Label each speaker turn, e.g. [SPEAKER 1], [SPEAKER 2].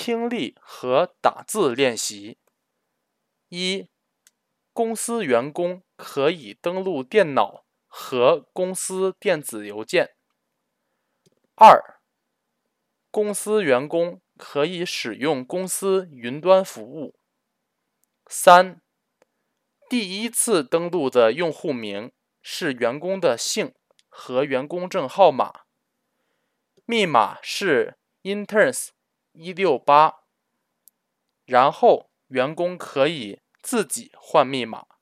[SPEAKER 1] 听力和打字练习。一、公司员工可以登录电脑和公司电子邮件。二、公司员工可以使用公司云端服务。三、第一次登录的用户名是员工的姓和员工证号码，密码是 interns168，然后员工可以自己换密码。